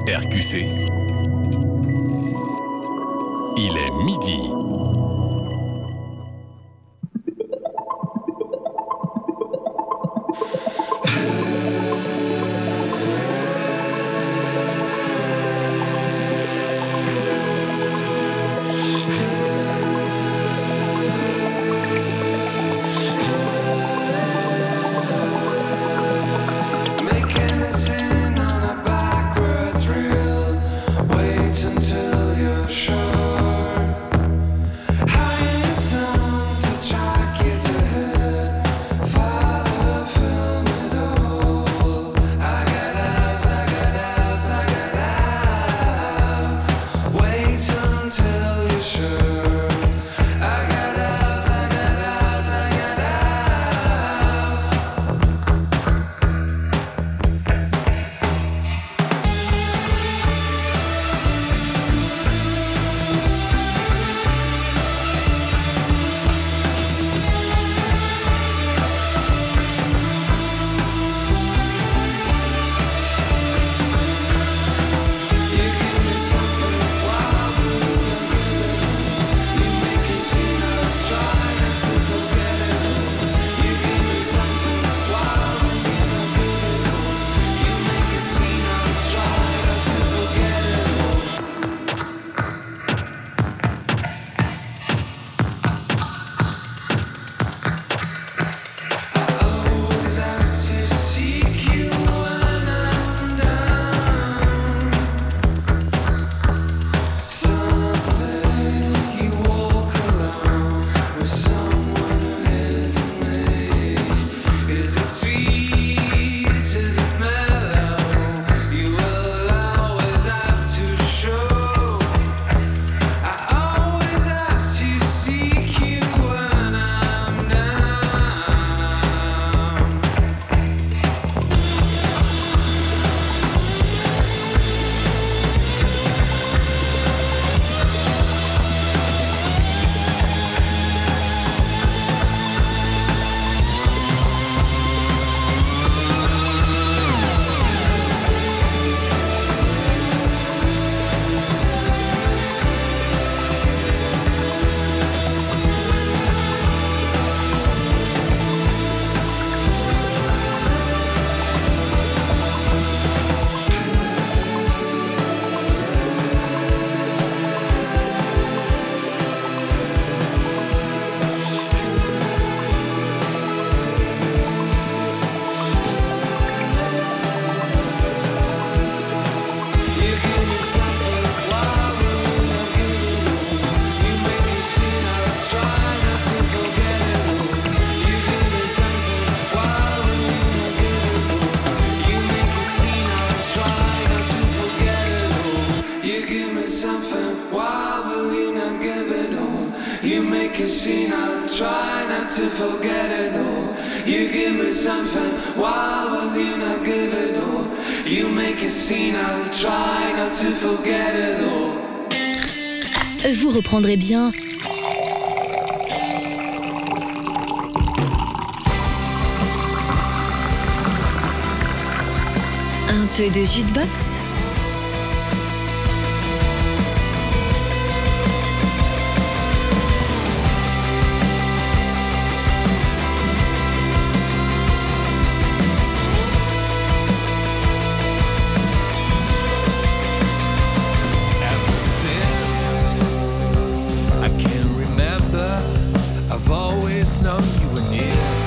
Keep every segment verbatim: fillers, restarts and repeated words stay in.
R Q C, il est midi. Vous reprendrez bien. Un peu de jus de boxe.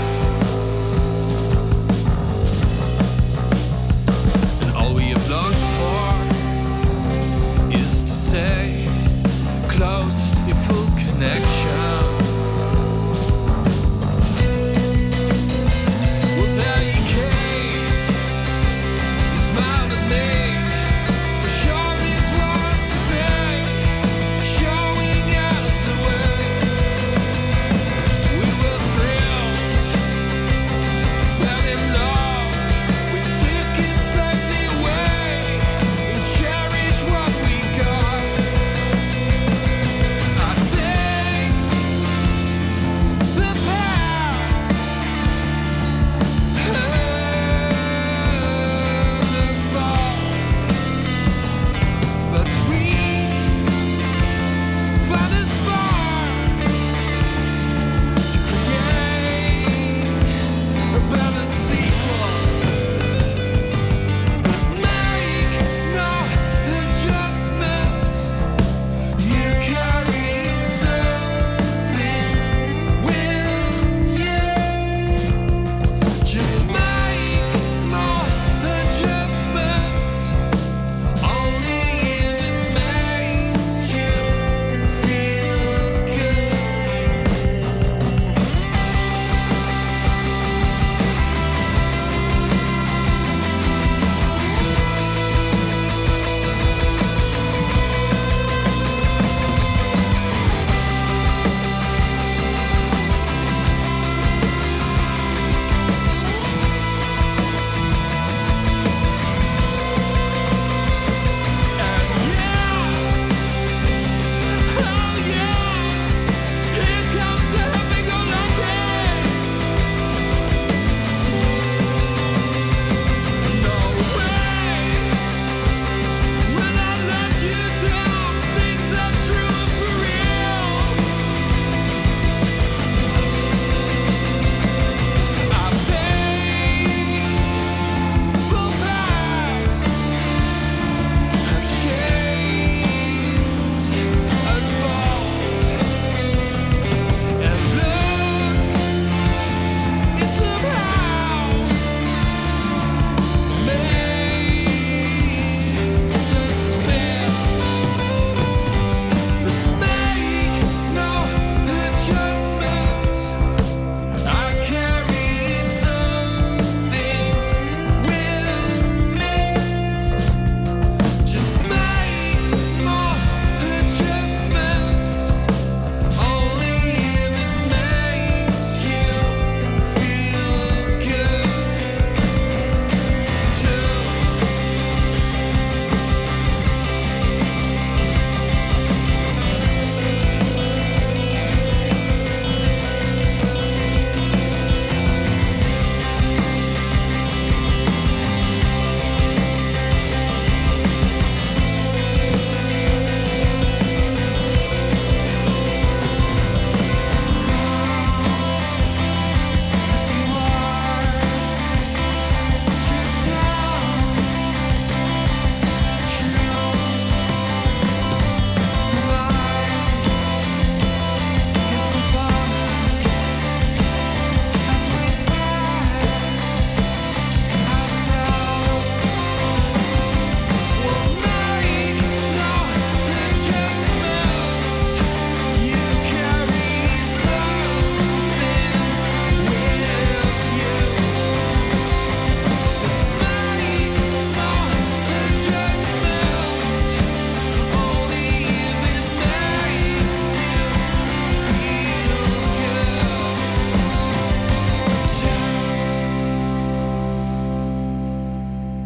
And all we have longed for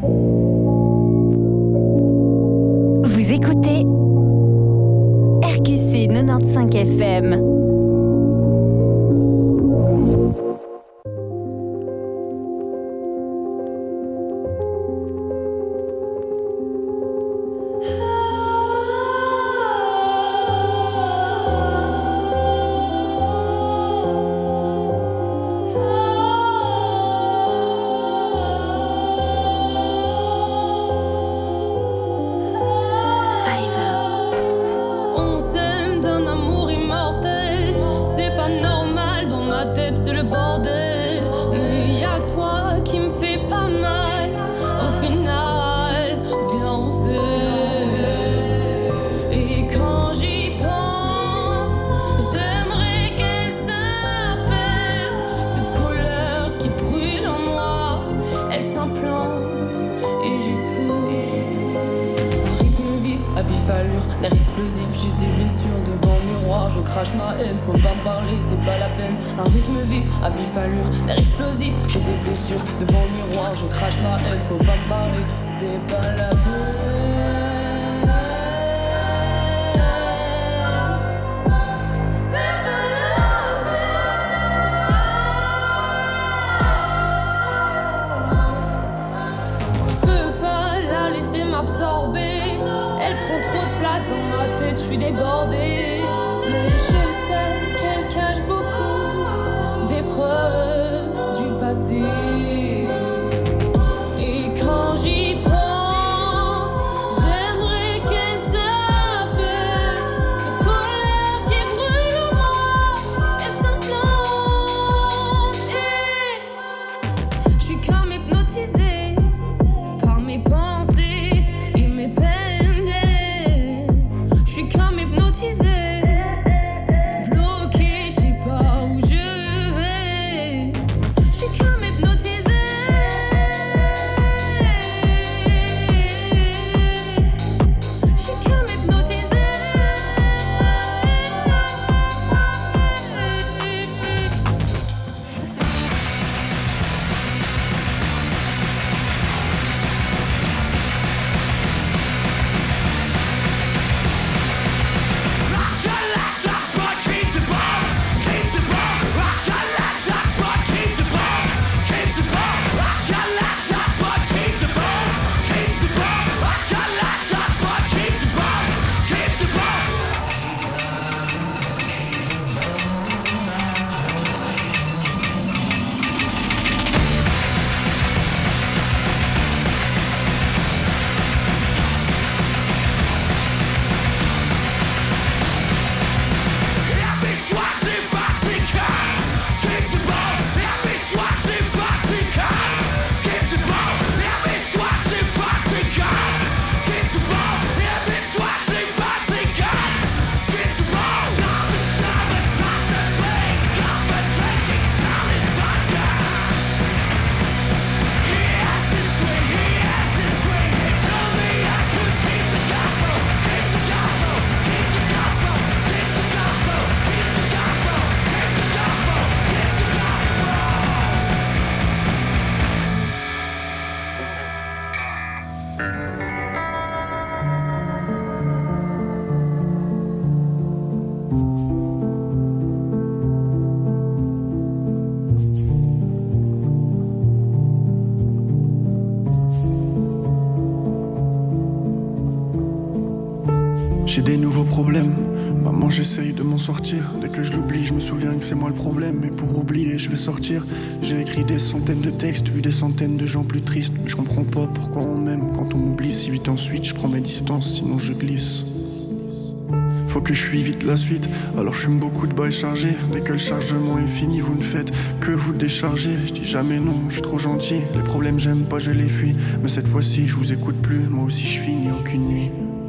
Vous écoutez R Q C quatre-vingt-quinze F M. J'ai des nouveaux problèmes, maman j'essaye de m'en sortir. Dès que je l'oublie je me souviens que c'est moi le problème. Mais pour oublier je vais sortir. J'ai écrit des centaines de textes, vu des centaines de gens plus tristes. Mais je comprends pas pourquoi on m'aime quand on m'oublie si vite. Ensuite je prends mes distances, sinon je glisse. Faut que je suis vite la suite, alors je fume beaucoup de bails chargés. Dès que le chargement est fini, vous ne faites que vous décharger. Je dis jamais non, je suis trop gentil. Les problèmes j'aime pas, je les fuis. Mais cette fois-ci je vous écoute plus, moi aussi je finis aucune nuit.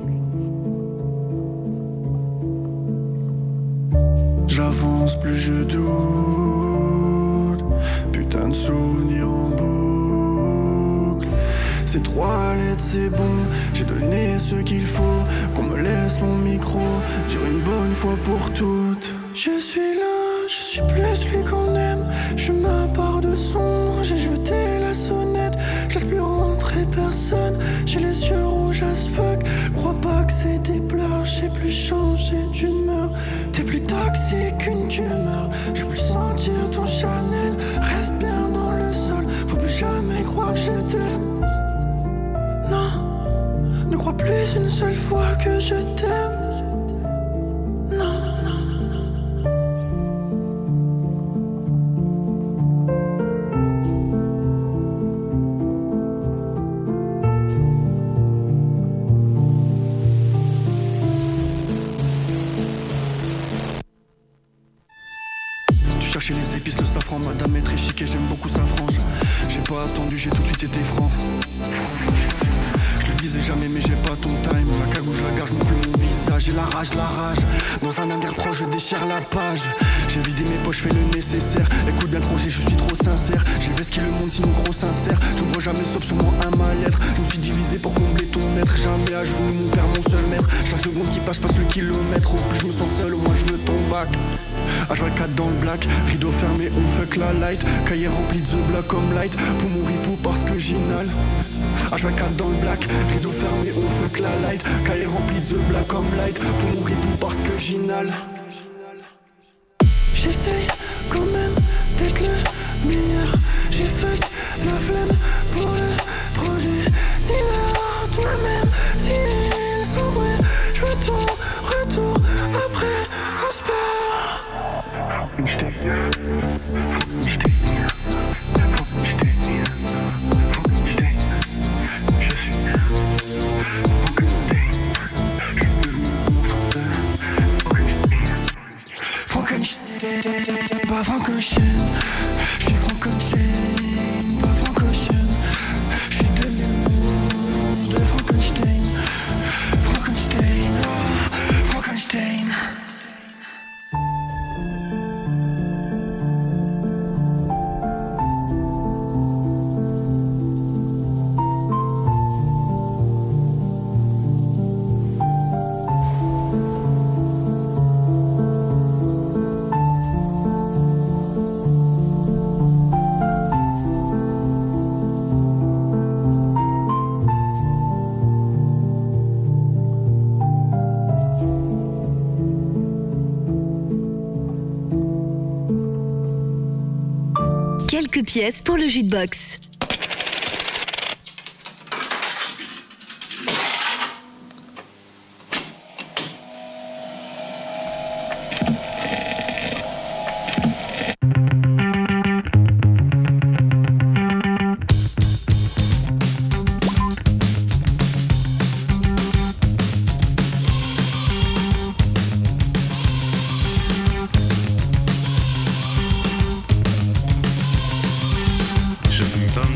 J'avance plus je doute, putain de souvenirs en boucle. C'est trois lettres c'est bon, j'ai donné ce qu'il faut. Qu'on me laisse mon micro, dire une bonne fois pour toutes. Je suis là, je suis plus celui qu'on aime. Je suis ma part de sombre, j'ai jeté la sonnette. J'laisse plus rentrer personne. plus changer d'humeur. T'es plus toxique qu'une tumeur. Je peux sentir ton Chanel, reste bien dans le sol. Faut plus jamais croire que je t'aime. Non, ne crois plus une seule fois que je t'aime. Non, non, non. Tu cherchais les épices, le safran, madame est très chic et j'aime beaucoup sa frange. J'ai pas attendu, j'ai tout de suite été franc. Je le disais jamais mais j'ai pas ton time. La cagoule je la gage, je montre plus mon visage. J'ai la rage, la rage. Dans un air proche je déchire la page. J'ai vidé mes poches, fais le nécessaire. Écoute bien trop, je suis trop sincère. J'ai vesqué le monde sinon trop sincère. Je ne vois jamais sauf sur moi un mal-être. Je me suis divisé pour combler ton être. Jamais à genoux mon père, mon seul maître. Chaque seconde qui passe, passe le kilomètre. Au plus je me sens seul, au moins je me tombe back. H vingt-quatre dans le black, rideau fermé, on fuck la light. Cahier rempli de the black comme light. Pour mon ripou parce que j'inhale. H vingt-quatre dans le black, rideau fermé, on fuck la light. Cahier rempli de the black comme light. Pour mon ripou parce que j'inhale. J'essaye quand même d'être le meilleur. J'ai fuck la flemme pour le projet. Dis-leur toi-même s'ils sont vrais. Je veux ton retour après un sport. Je t'ai bien, je t'ai bien, je t'ai bien, je t'ai bien, je suis bien, faut que je t'aime, je peux me contenter, faut que je t'aime, pas Frankenstein, je suis Frankenstein, pas Frankenstein, je suis de l'humour de Frankenstein, Frankenstein, oh, Frankenstein. Quelques pièces pour le jukebox. Je me donne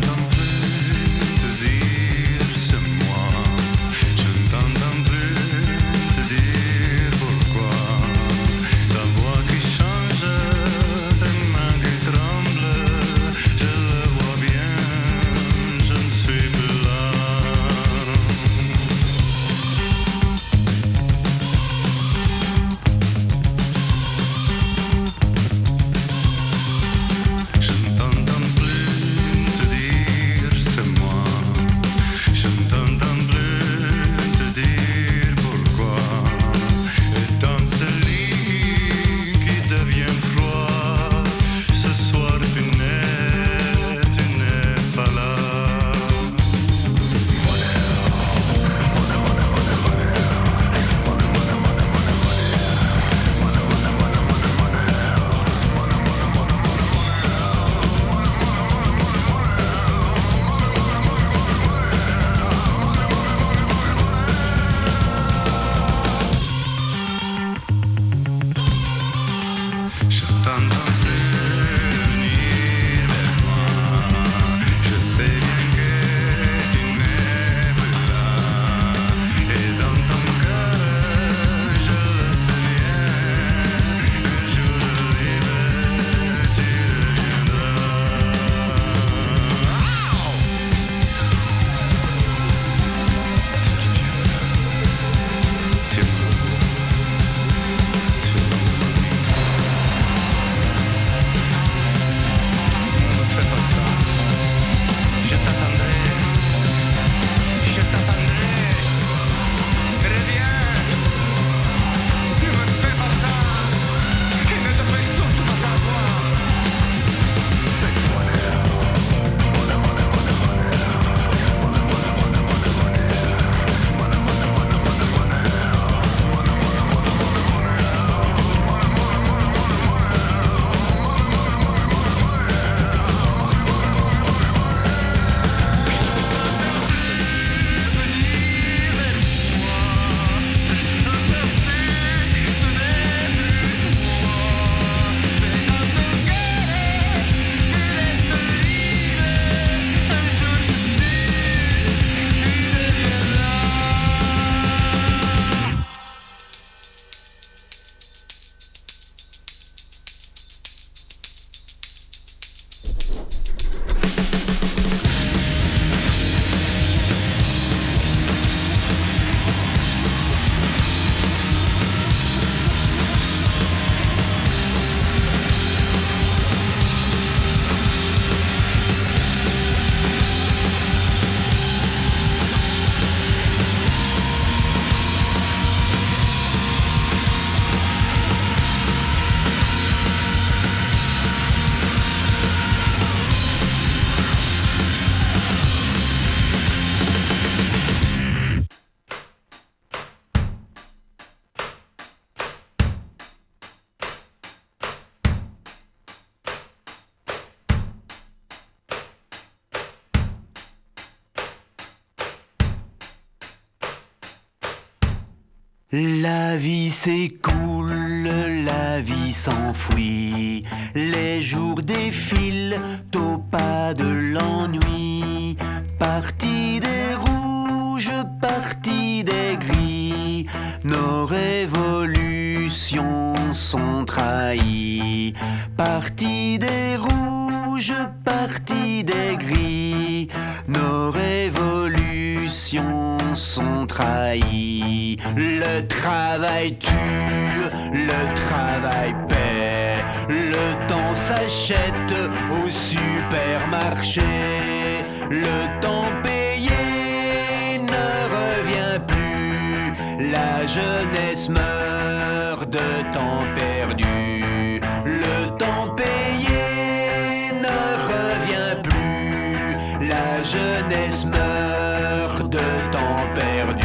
La vie s'écoule, la vie s'enfuit, les jours défilent au pas de l'ennui. Parti des rouges, parti des gris, nos révolutions sont trahies. Parti des rouges, parti des gris, nos révolutions sont trahies. Le travail tue, le travail paie, le temps s'achète au supermarché. Le temps payé ne revient plus, la jeunesse meurt de temps perdu. Le temps payé ne revient plus, la jeunesse meurt de temps perdu.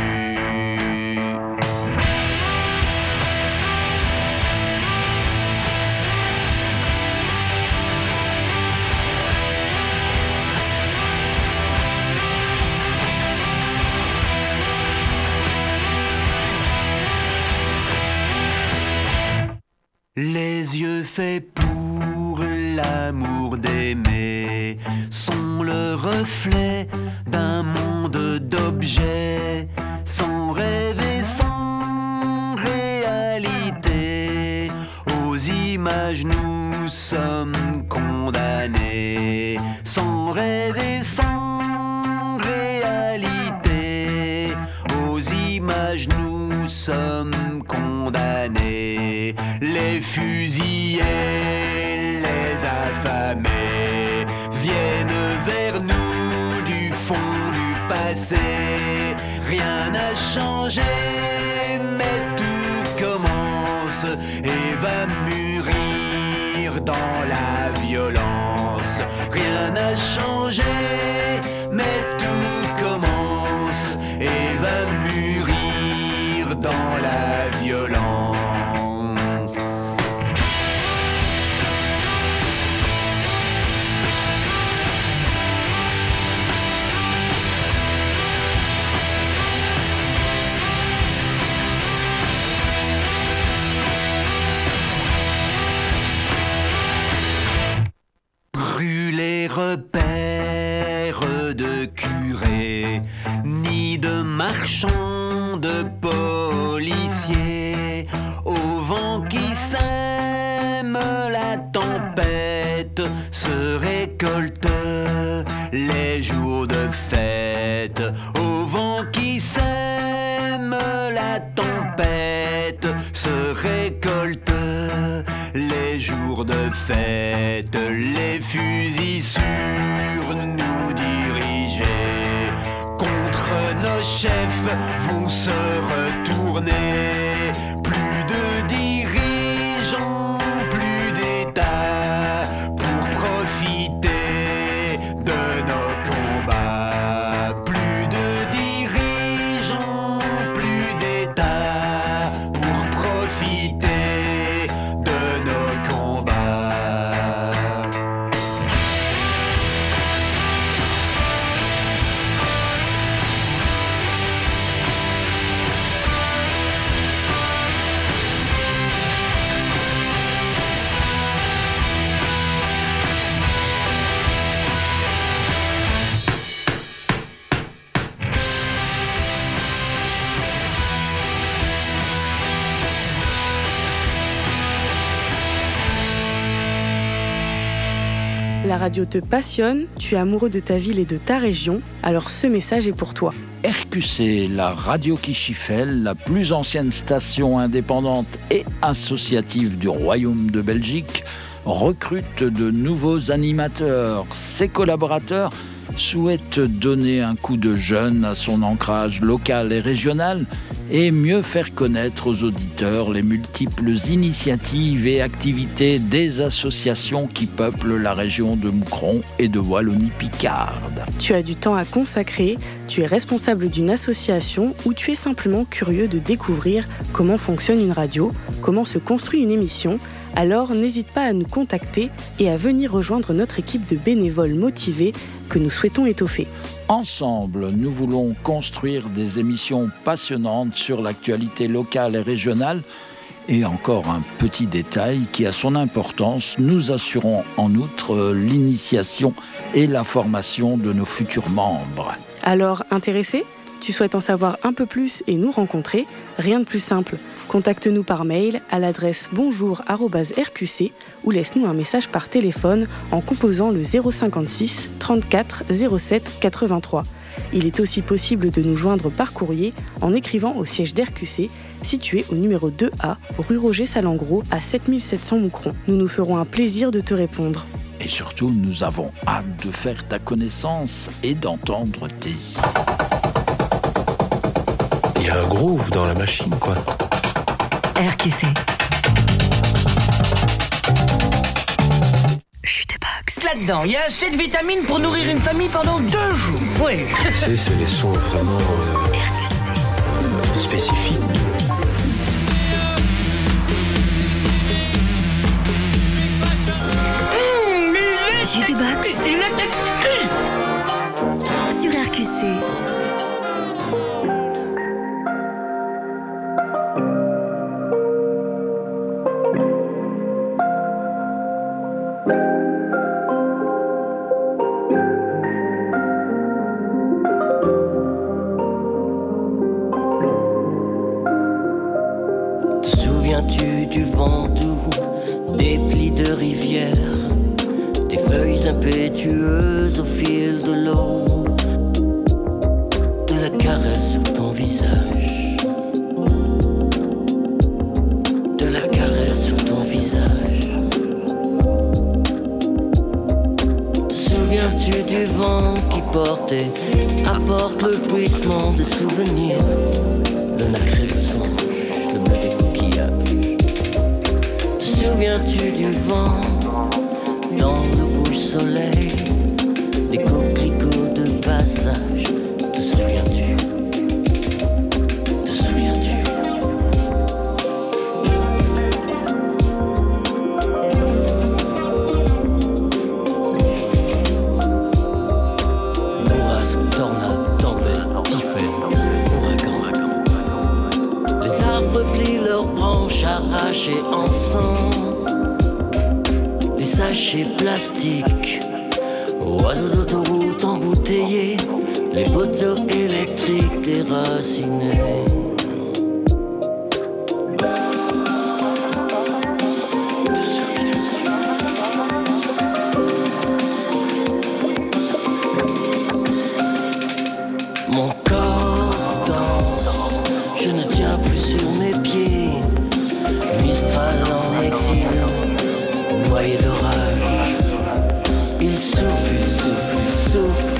Les yeux faits pour l'amour d'aimer sont le reflet d'un monde d'objets, sans rêve et sans réalité. Aux images nous sommes condamnés, sans rêve et sans réalité. Aux images nous sommes condamnés. Les fusillés, les affamés viennent vers nous du fond du passé. Rien n'a changé, mais tout commence et va mûrir dans la violence. Rien n'a changé, mais tout commence et va mûrir dans la violence. Repères de curés, ni de marchands, de policiers, au vent qui sème la tempête, se récoltent les jours de fête. Au vent qui sème la tempête, se récoltent les jours de fête. Les fusils sur nous dirigés contre nos chefs vont se retourner. Plus de dirigeants, plus d'État pour profiter de nos combats. Plus de dirigeants, plus d'État pour profiter de nos combats. La radio te passionne, tu es amoureux de ta ville et de ta région, alors ce message est pour toi. R Q C, la radio qui chiffelle, la plus ancienne station indépendante et associative du Royaume de Belgique, recrute de nouveaux animateurs. Ses collaborateurs souhaitent donner un coup de jeune à son ancrage local et régional et mieux faire connaître aux auditeurs les multiples initiatives et activités des associations qui peuplent la région de Moucron et de Wallonie-Picarde. Tu as du temps à consacrer, tu es responsable d'une association ou tu es simplement curieux de découvrir comment fonctionne une radio, comment se construit une émission. Alors n'hésite pas à nous contacter et à venir rejoindre notre équipe de bénévoles motivés que nous souhaitons étoffer. Ensemble, nous voulons construire des émissions passionnantes sur l'actualité locale et régionale. Et encore un petit détail qui a son importance, nous assurons en outre l'initiation et la formation de nos futurs membres. Alors, intéressé ? Tu souhaites en savoir un peu plus et nous rencontrer ? Rien de plus simple. Contacte-nous par mail à l'adresse bonjour arobase r q c ou laisse-nous un message par téléphone en composant le zéro cinquante-six trente-quatre zéro sept quatre-vingt-trois. Il est aussi possible de nous joindre par courrier en écrivant au siège d'R Q C, situé au numéro deux A, rue Roger Salengro, à sept mille sept cents Moucron. Nous nous ferons un plaisir de te répondre. Et surtout, nous avons hâte de faire ta connaissance et d'entendre tes idées. Il y a un groove dans la machine, quoi. R Q C. Jukebox. Là-dedans, il y a assez de vitamines pour nourrir une famille pendant deux jours. Oui. Tu sais, c'est les sons vraiment euh, R Q C. spécifiques. Mmh, Jukebox. il est exquis. Sur R Q C. Souviens-tu du vent doux, des plis de rivière, des feuilles impétueuses au fil de l'eau, de la caresse sur ton visage, de la caresse sur ton visage. Te souviens-tu du vent qui portait, apporte le bruissement des souvenirs, le nacre et le songe, le bleu des coquillages. Te souviens-tu du vent dans le rouge soleil, des coquelicots de passage? Te souviens-tu? Te souviens-tu? Bourrasque, tornade, tempête, typhon, ouragan. Les arbres plient leurs branches arrachées en sang. Les sachets plastiques, oiseaux d'autoroute embouteillés, les poteaux électriques déracinés. Mon corps danse, je ne tiens plus sur mes pieds. Mistral en exil, noyé d'orage. Il souffle, il souffle, il souffle.